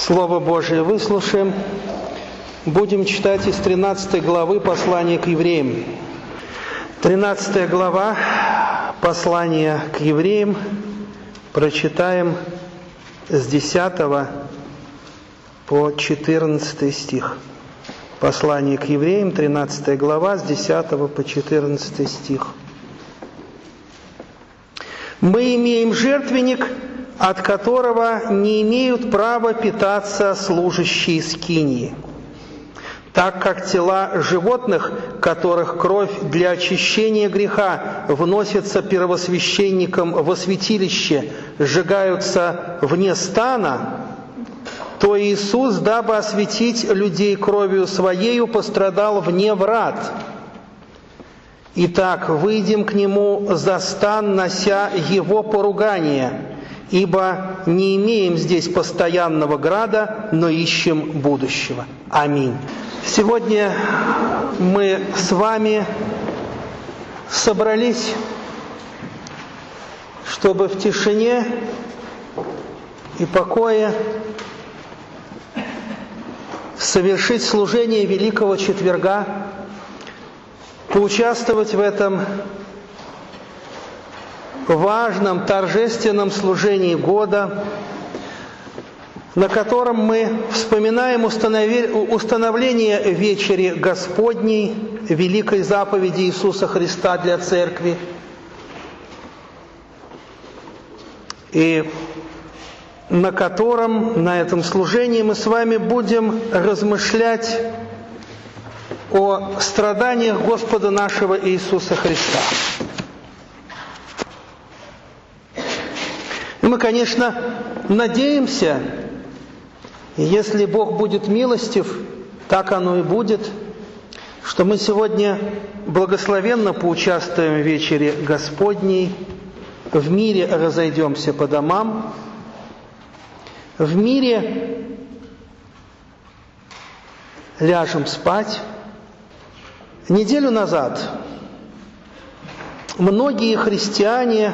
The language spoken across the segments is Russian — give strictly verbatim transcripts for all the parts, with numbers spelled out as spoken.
Слово Божие выслушаем. Будем читать из тринадцатой главы послания к евреям. тринадцатая глава послания к евреям. Прочитаем с десятого по четырнадцатый стих. Послание к евреям, тринадцатая глава, с десятого по четырнадцатый стих. «Мы имеем жертвенник, от которого не имеют права питаться служащие скинии, так как тела животных, которых кровь для очищения греха вносится первосвященником во святилище, сжигаются вне стана, то Иисус, дабы осветить людей кровью Своею, пострадал вне врат. Итак, выйдем к Нему за стан, нося Его поругание, ибо не имеем здесь постоянного града, но ищем будущего». Аминь. Сегодня мы с вами собрались, чтобы в тишине и покое совершить служение Великого Четверга, поучаствовать в этом важном торжественном служении года, на котором мы вспоминаем установление вечери Господней, великой заповеди Иисуса Христа для Церкви. И на котором, на этом служении мы с вами будем размышлять о страданиях Господа нашего Иисуса Христа. И мы, конечно, надеемся, если Бог будет милостив, так оно и будет, что мы сегодня благословенно поучаствуем в вечере Господней, в мире разойдемся по домам, в мире ляжем спать. Неделю назад многие христиане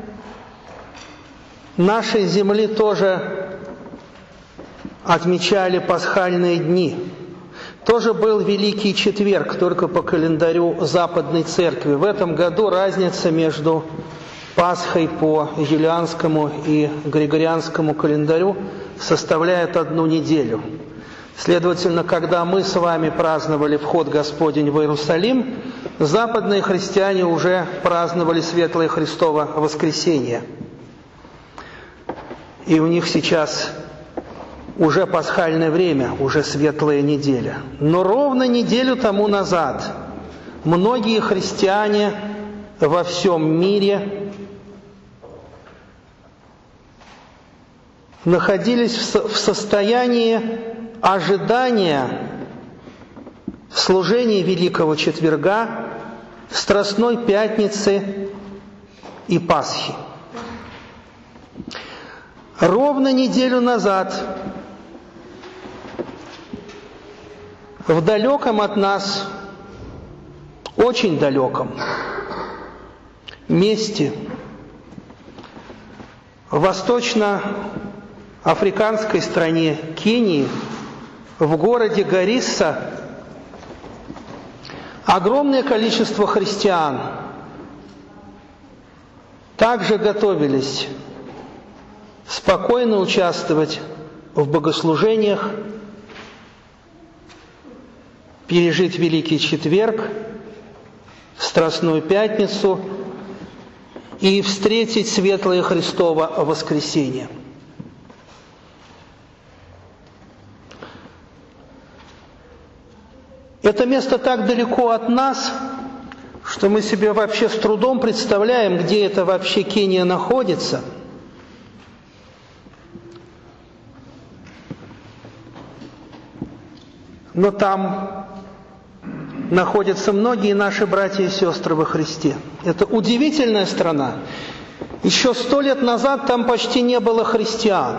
нашей земли тоже отмечали пасхальные дни. Тоже был Великий Четверг, только по календарю Западной Церкви. В этом году разница между Пасхой по юлианскому и григорианскому календарю составляет одну неделю. Следовательно, когда мы с вами праздновали вход Господень в Иерусалим, западные христиане уже праздновали Светлое Христово Воскресенье. И у них сейчас уже пасхальное время, уже светлая неделя. Но ровно неделю тому назад многие христиане во всем мире находились в состоянии ожидания служения Великого Четверга, Страстной Пятницы и Пасхи. Ровно неделю назад в далеком от нас, очень далеком месте, в восточно-африканской стране Кении, в городе Гарисса, огромное количество христиан также готовились спокойно участвовать в богослужениях, пережить Великий Четверг, Страстную Пятницу и встретить Светлое Христово Воскресенье. Это место так далеко от нас, что мы себе вообще с трудом представляем, где это вообще Кения находится. Но там находятся многие наши братья и сестры во Христе. Это удивительная страна. Еще сто лет назад там почти не было христиан.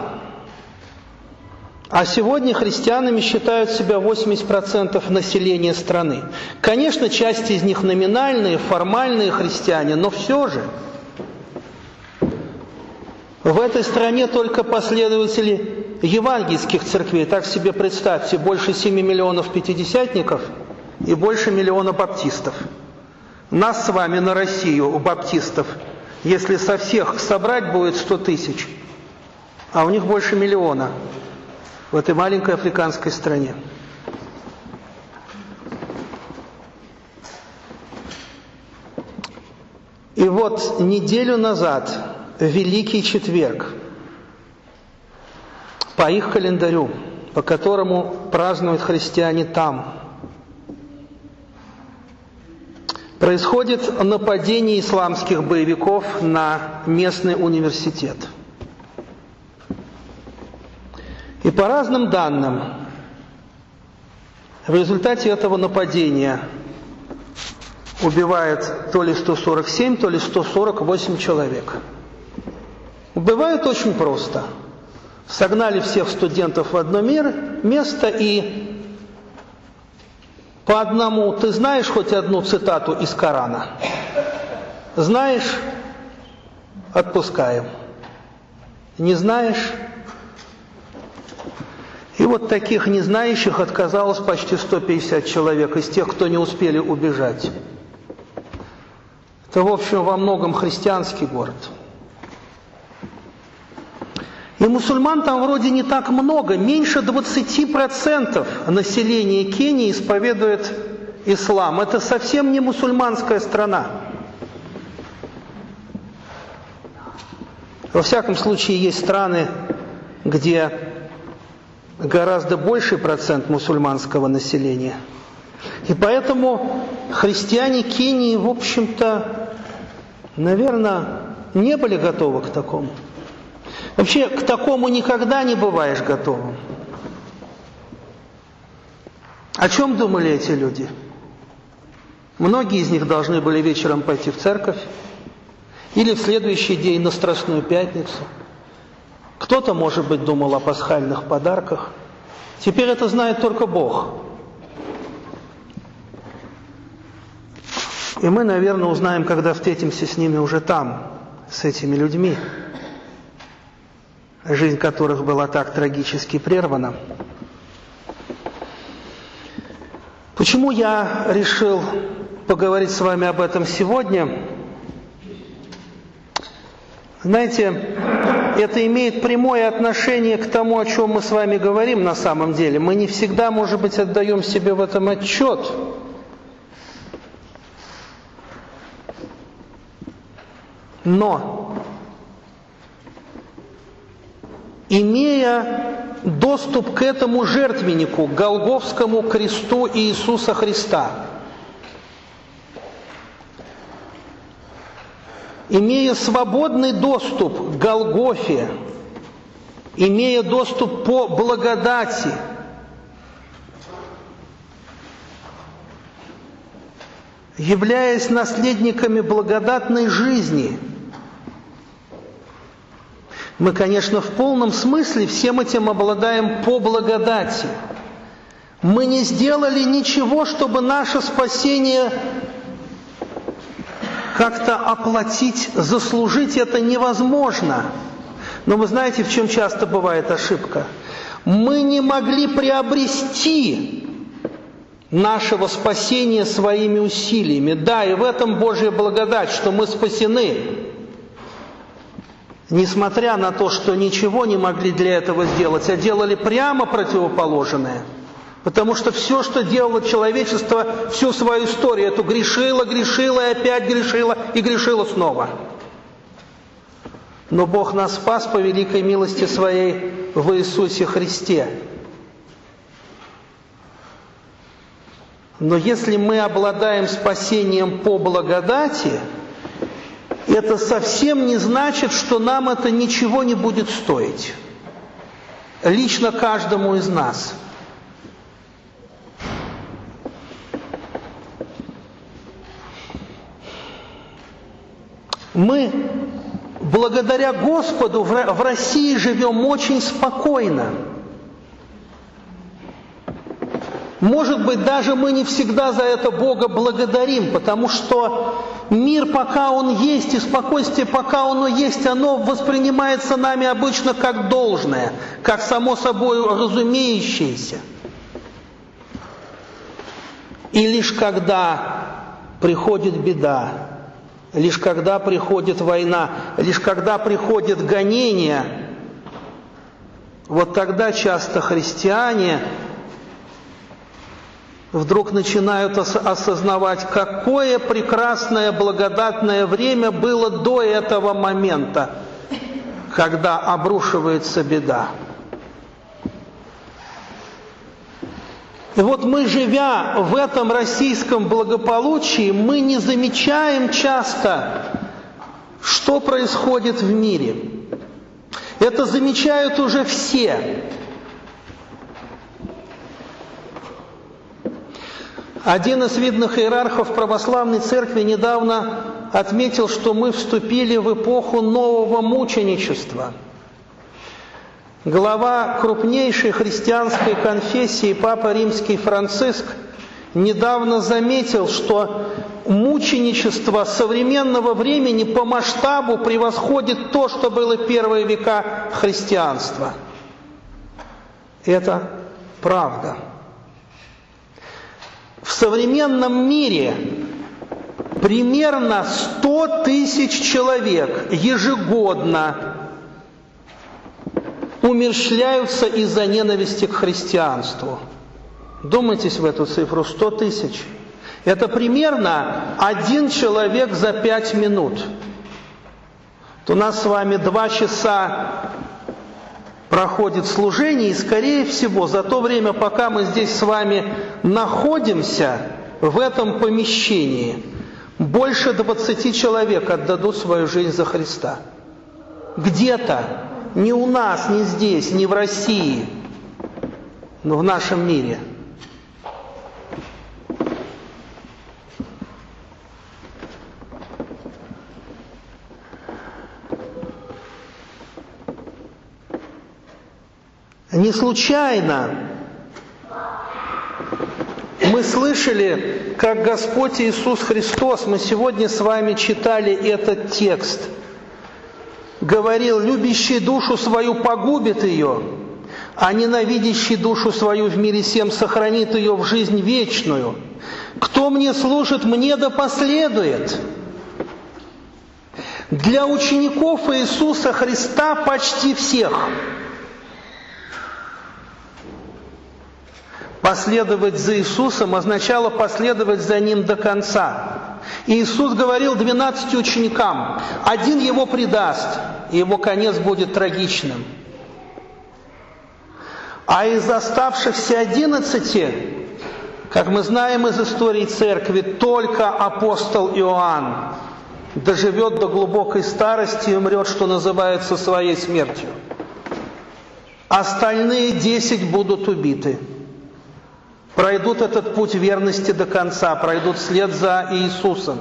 А сегодня христианами считают себя восемьдесят процентов населения страны. Конечно, часть из них номинальные, формальные христиане, но все же В этой стране только последователи евангельских церквей, так себе представьте, больше семи миллионов пятидесятников и больше миллиона баптистов. Нас с вами на Россию, у баптистов, если со всех собрать, будет сто тысяч, а у них больше миллиона в этой маленькой африканской стране. И вот неделю назад, в Великий Четверг, по их календарю, по которому празднуют христиане там, происходит нападение исламских боевиков на местный университет. И по разным данным, в результате этого нападения убивает то ли сто сорок семь, то ли сто сорок восемь человек. Убивают очень просто. Согнали всех студентов в одно место и по одному. Ты знаешь хоть одну цитату из Корана? Знаешь? Отпускаем. Не знаешь? И вот таких незнающих отказалось почти сто пятьдесят человек из тех, кто не успели убежать. Это, в общем, во многом христианский город. И мусульман там вроде не так много, меньше двадцати процентов населения Кении исповедует ислам. Это совсем не мусульманская страна. Во всяком случае, есть страны, где гораздо больший процент мусульманского населения. И поэтому христиане Кении, в общем-то, наверное, не были готовы к такому. Вообще, к такому никогда не бываешь готовым. О чем думали эти люди? Многие из них должны были вечером пойти в церковь или в следующий день на Страстную Пятницу. Кто-то, может быть, думал о пасхальных подарках. Теперь это знает только Бог. И мы, наверное, узнаем, когда встретимся с ними уже там, с этими людьми, жизнь которых была так трагически прервана. Почему я решил поговорить с вами об этом сегодня? Знаете, это имеет прямое отношение к тому, о чем мы с вами говорим на самом деле. Мы не всегда, может быть, отдаем себе в этом отчет. Но, имея доступ к этому жертвеннику, к Голгофскому кресту Иисуса Христа, имея свободный доступ к Голгофе, имея доступ по благодати, являясь наследниками благодатной жизни, мы, конечно, в полном смысле всем этим обладаем по благодати. Мы не сделали ничего, чтобы наше спасение как-то оплатить, заслужить. Это невозможно. Но вы знаете, в чем часто бывает ошибка? Мы не могли приобрести нашего спасения своими усилиями. Да, и в этом Божья благодать, что мы спасены. Несмотря на то, что ничего не могли для этого сделать, а делали прямо противоположное. Потому что все, что делало человечество всю свою историю, это грешило, грешило и опять грешило и грешило снова. Но Бог нас спас по великой милости Своей в Иисусе Христе. Но если мы обладаем спасением по благодати, это совсем не значит, что нам это ничего не будет стоить. Лично каждому из нас. Мы, благодаря Господу, в России живем очень спокойно. Может быть, даже мы не всегда за это Бога благодарим, потому что мир, пока он есть, и спокойствие, пока оно есть, оно воспринимается нами обычно как должное, как само собой разумеющееся. И лишь когда приходит беда, лишь когда приходит война, лишь когда приходит гонение, вот тогда часто христиане вдруг начинают осознавать, какое прекрасное, благодатное время было до этого момента, когда обрушивается беда. И вот мы, живя в этом российском благополучии, мы не замечаем часто, что происходит в мире. Это замечают уже все. Один из видных иерархов православной церкви недавно отметил, что мы вступили в эпоху нового мученичества. Глава крупнейшей христианской конфессии, Папа Римский Франциск, недавно заметил, что мученичество современного времени по масштабу превосходит то, что было первые века христианства. Это правда. В современном мире примерно сто тысяч человек ежегодно умерщвляются из-за ненависти к христианству. Думайтесь в эту цифру, сто тысяч. Это примерно один человек за пять минут. То у нас с вами два часа проходит служение, и, скорее всего, за то время, пока мы здесь с вами находимся в этом помещении, больше двадцати человек отдадут свою жизнь за Христа. Где-то, не у нас, не здесь, не в России, но в нашем мире. Не случайно мы слышали, как Господь Иисус Христос, мы сегодня с вами читали этот текст, говорил: любящий душу свою погубит ее, а ненавидящий душу свою в мире сем сохранит ее в жизнь вечную. Кто мне служит, мне да последует. Для учеников Иисуса Христа почти всех последовать за Иисусом означало последовать за Ним до конца. И Иисус говорил двенадцати ученикам: один его предаст, и его конец будет трагичным. А из оставшихся одиннадцати, как мы знаем из истории церкви, только апостол Иоанн доживет до глубокой старости и умрет, что называется, своей смертью. Остальные десять будут убиты. Пройдут этот путь верности до конца, пройдут вслед за Иисусом.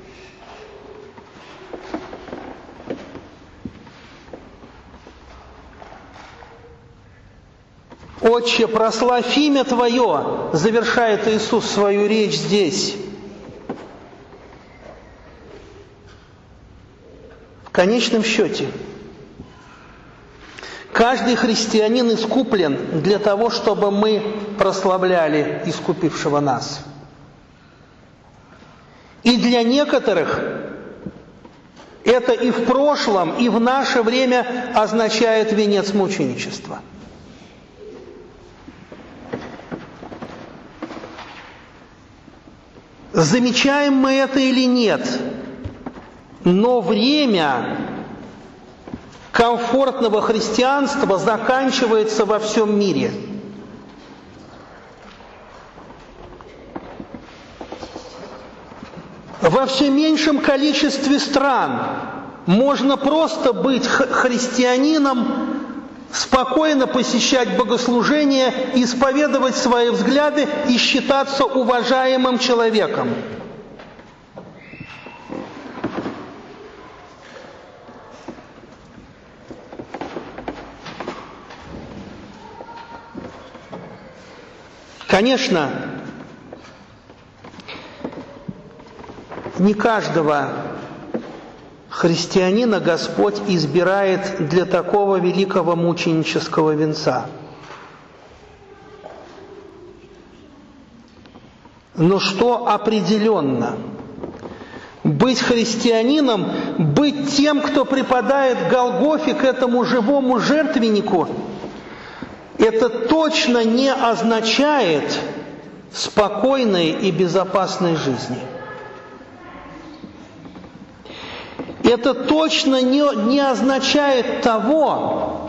«Отче, прославь имя Твое», завершает Иисус свою речь здесь. В конечном счете, каждый христианин искуплен для того, чтобы мы прославляли искупившего нас. И для некоторых это и в прошлом, и в наше время означает венец мученичества. Замечаем мы это или нет, но время комфортного христианства заканчивается во всем мире. Во все меньшем количестве стран можно просто быть христианином, спокойно посещать богослужения, исповедовать свои взгляды и считаться уважаемым человеком. Конечно, Не каждого христианина Господь избирает для такого великого мученического венца. Но что определенно? Быть христианином, быть тем, кто припадает к Голгофе, к этому живому жертвеннику, это точно не означает спокойной и безопасной жизни. Это точно не, не означает того,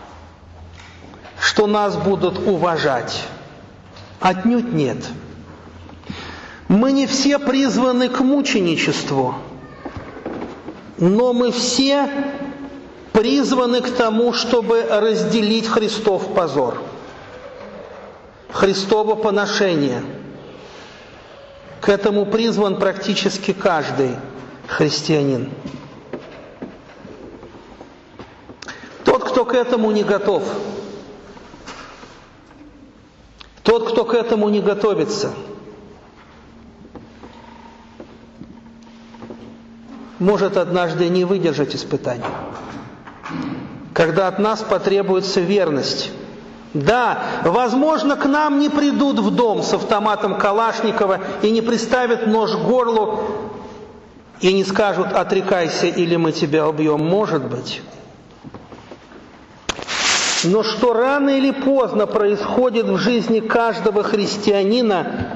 что нас будут уважать. Отнюдь нет. Мы не все призваны к мученичеству, но мы все призваны к тому, чтобы разделить Христов позор, Христово поношение. К этому призван практически каждый христианин. Тот, кто к этому не готов, тот, кто к этому не готовится, может однажды не выдержать испытания, когда от нас потребуется верность. Да, возможно, к нам не придут в дом с автоматом Калашникова и не приставят нож к горлу и не скажут: отрекайся, или мы тебя убьем. Может быть. Но что рано или поздно происходит в жизни каждого христианина,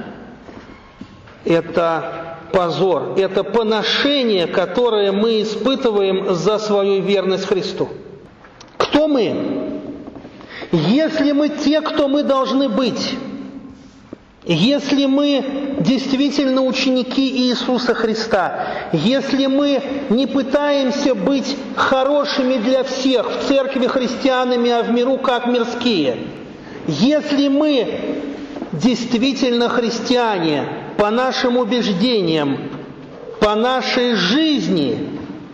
это позор, это поношение, которое мы испытываем за свою верность Христу. Кто мы? Если мы те, кто мы должны быть, если мы действительно ученики Иисуса Христа, если мы не пытаемся быть хорошими для всех, в церкви христианами, а в миру как мирские, если мы действительно христиане, по нашим убеждениям, по нашей жизни,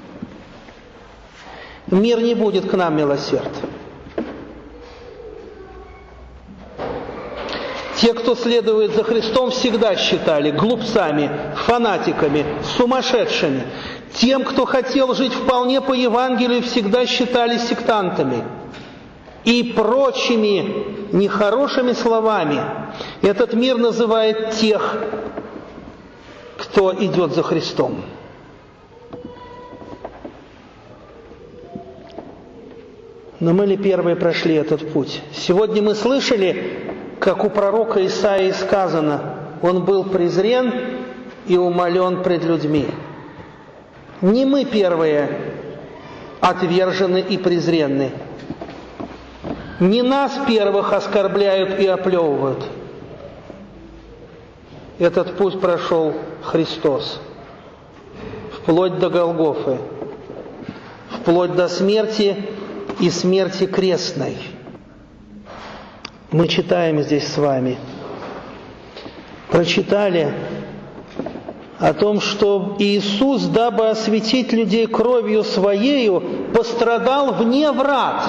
мир не будет к нам милосерд. Те, кто следует за Христом, всегда считали глупцами, фанатиками, сумасшедшими. Тем, кто хотел жить вполне по Евангелию, всегда считали сектантами. И прочими нехорошими словами этот мир называет тех, кто идет за Христом. Но мы ли первые прошли этот путь? Сегодня мы слышали, как у пророка Исаии сказано: он был презрен и умолен пред людьми. Не мы первые отвержены и презренны. Не нас первых оскорбляют и оплевывают. Этот путь прошел Христос, вплоть до Голгофы, вплоть до смерти и смерти крестной. Мы читаем здесь с вами, прочитали о том, что Иисус, дабы осветить людей кровью Своею, пострадал вне врат.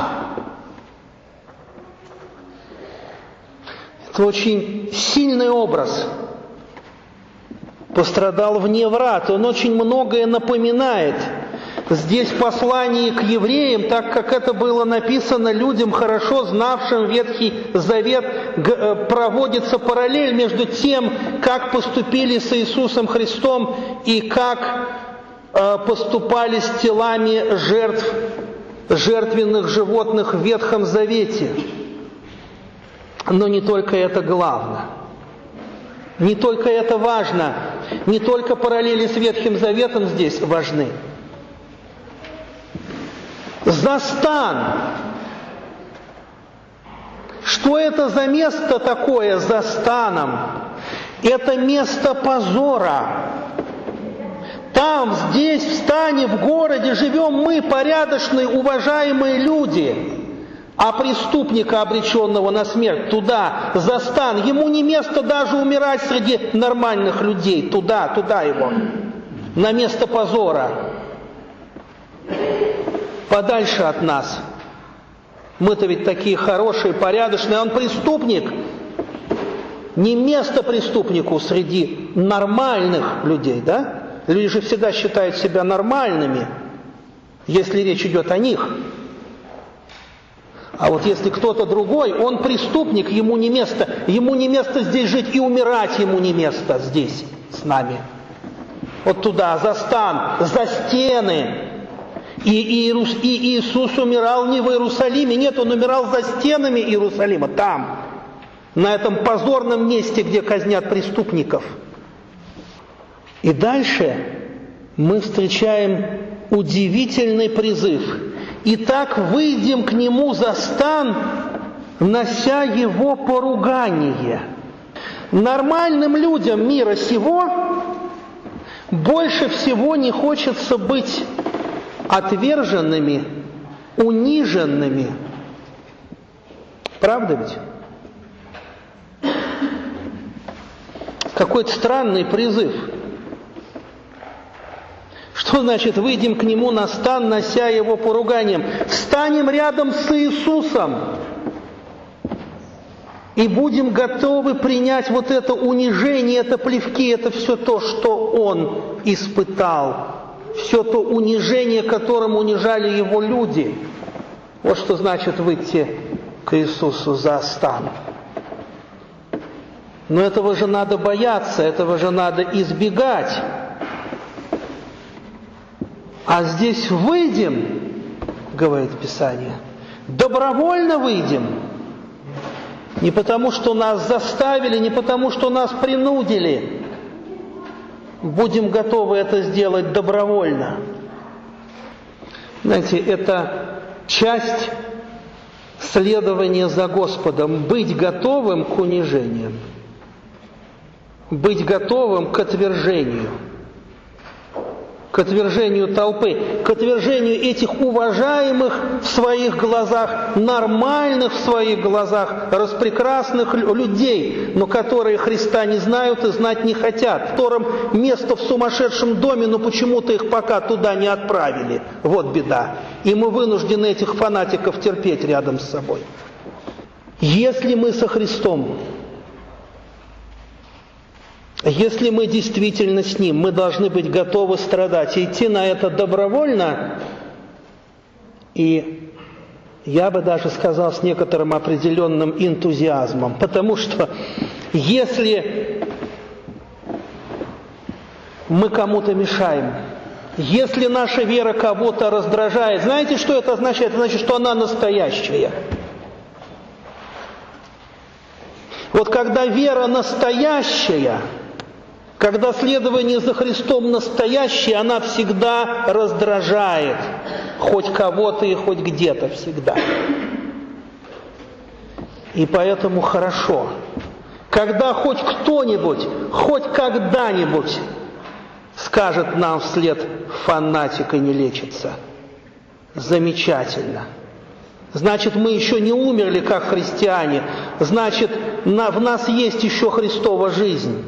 Это очень сильный образ. Пострадал вне врат. Он очень многое напоминает. Здесь в послании к евреям, так как это было написано людям, хорошо знавшим Ветхий Завет, проводится параллель между тем, как поступили с Иисусом Христом и как поступали с телами жертв, жертвенных животных в Ветхом Завете. Но не только это главное. Не только это важно. Не только параллели с Ветхим Заветом здесь важны. Застан. Что это за место такое за станом? Это место позора. Там, здесь, в стане, в городе живем мы, порядочные, уважаемые люди. А преступника, обреченного на смерть, туда, за стан, ему не место даже умирать среди нормальных людей. Туда, туда его. На место позора. Подальше от нас. Мы-то ведь такие хорошие, порядочные, а он преступник. Не место преступнику среди нормальных людей, да? Люди же всегда считают себя нормальными, если речь идет о них. А вот если кто-то другой, он преступник, ему не место, ему не место здесь жить, и умирать ему не место здесь с нами. Вот туда, за стан, за стены. И, Иерус, и Иисус умирал не в Иерусалиме, нет, Он умирал за стенами Иерусалима, там, на этом позорном месте, где казнят преступников. И дальше мы встречаем удивительный призыв. «Итак, выйдем к Нему за стан, нося Его поругание». Нормальным людям мира сего больше всего не хочется быть отверженными, униженными. Правда ведь? Какой-то странный призыв. Что значит «выйдем к Нему на стан, нося Его поруганием»? Встанем рядом с Иисусом и будем готовы принять вот это унижение, это плевки, это все то, что Он испытал. Все то унижение, которым унижали Его люди. Вот что значит выйти к Иисусу за стан. Но этого же надо бояться, этого же надо избегать. А здесь выйдем, говорит Писание, добровольно выйдем. Не потому, что нас заставили, не потому, что нас принудили. Будем готовы это сделать добровольно. Знаете, это часть следования за Господом. Быть готовым к унижениям. Быть готовым к отвержению. К отвержению толпы, к отвержению этих уважаемых в своих глазах, нормальных в своих глазах, распрекрасных людей, но которые Христа не знают и знать не хотят, которым место в сумасшедшем доме, но почему-то их пока туда не отправили. Вот беда. И мы вынуждены этих фанатиков терпеть рядом с собой. Если мы со Христом, если мы действительно с Ним, мы должны быть готовы страдать и идти на это добровольно, и я бы даже сказал с некоторым определенным энтузиазмом, потому что если мы кому-то мешаем, если наша вера кого-то раздражает, знаете, что это означает? Это значит, что она настоящая. Вот когда вера настоящая, когда следование за Христом настоящее, она всегда раздражает. Хоть кого-то и хоть где-то всегда. И поэтому хорошо, когда хоть кто-нибудь, хоть когда-нибудь скажет нам вслед: фанатика не лечится. Замечательно. Значит, мы еще не умерли как христиане. Значит, на, в нас есть еще Христова жизнь.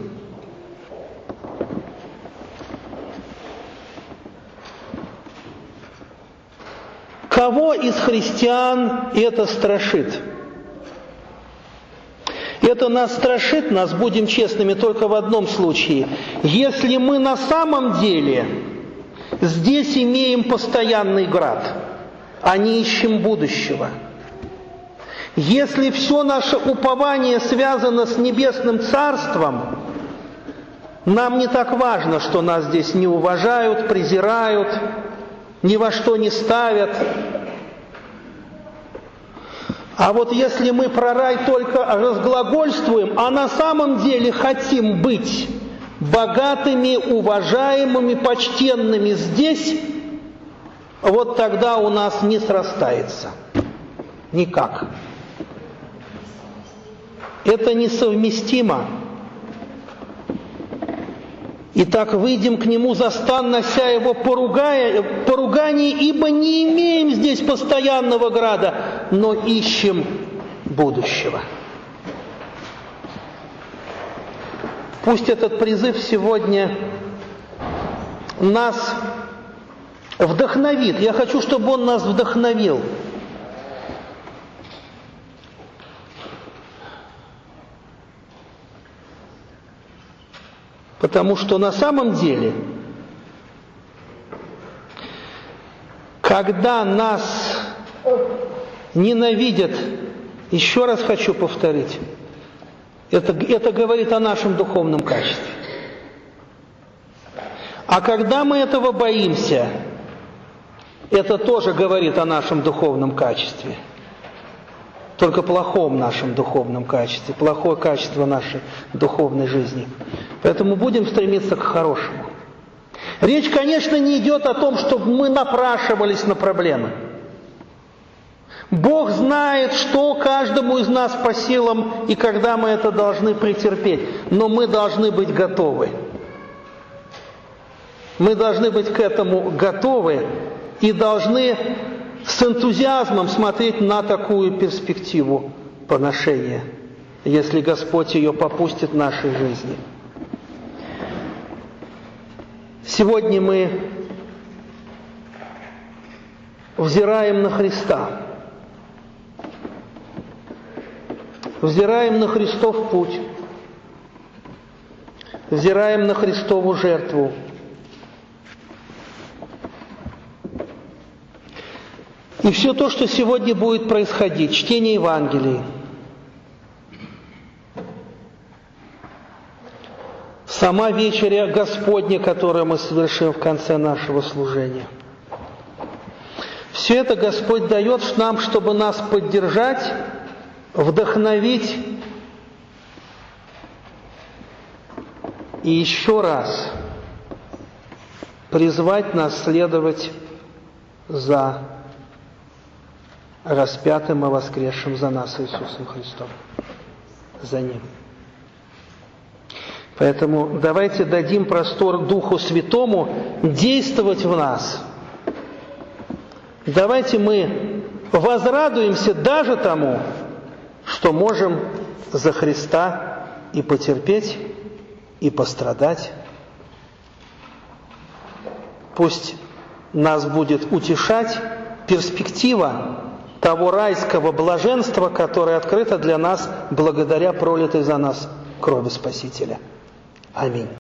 Кого из христиан это страшит? Это нас страшит, нас, будем честными, только в одном случае. Если мы на самом деле здесь имеем постоянный град, а не ищем будущего. Если все наше упование связано с небесным царством, нам не так важно, что нас здесь не уважают, презирают, ни во что не ставят. А вот если мы про рай только разглагольствуем, а на самом деле хотим быть богатыми, уважаемыми, почтенными здесь, вот тогда у нас не срастается. Никак. Это несовместимо. Итак, выйдем к Нему за стан, нося Его поругая, поругание, ибо не имеем здесь постоянного града, но ищем будущего. Пусть этот призыв сегодня нас вдохновит. Я хочу, чтобы он нас вдохновил. Потому что на самом деле когда нас ненавидят, еще раз хочу повторить, это, это говорит о нашем духовном качестве. А когда мы этого боимся, это тоже говорит о нашем духовном качестве. Только плохом нашем духовном качестве, плохое качество нашей духовной жизни. Поэтому будем стремиться к хорошему. Речь, конечно, не идет о том, чтобы мы напрашивались на проблемы. Бог знает, что каждому из нас по силам и когда мы это должны претерпеть. Но мы должны быть готовы. Мы должны быть к этому готовы и должны с энтузиазмом смотреть на такую перспективу поношения, если Господь ее попустит в нашей жизни. Сегодня мы взираем на Христа, взираем на Христов путь, взираем на Христову жертву. И все то, что сегодня будет происходить, чтение Евангелий, сама вечеря Господня, которую мы совершим в конце нашего служения, все это Господь дает нам, чтобы нас поддержать, вдохновить и еще раз призвать нас следовать за распятым и воскресшим за нас Иисусом Христом. За Ним. Поэтому давайте дадим простор Духу Святому действовать в нас. Давайте мы возрадуемся даже тому, что можем за Христа и потерпеть, и пострадать. Пусть нас будет утешать перспектива того райского блаженства, которое открыто для нас благодаря пролитой за нас крови Спасителя. Аминь.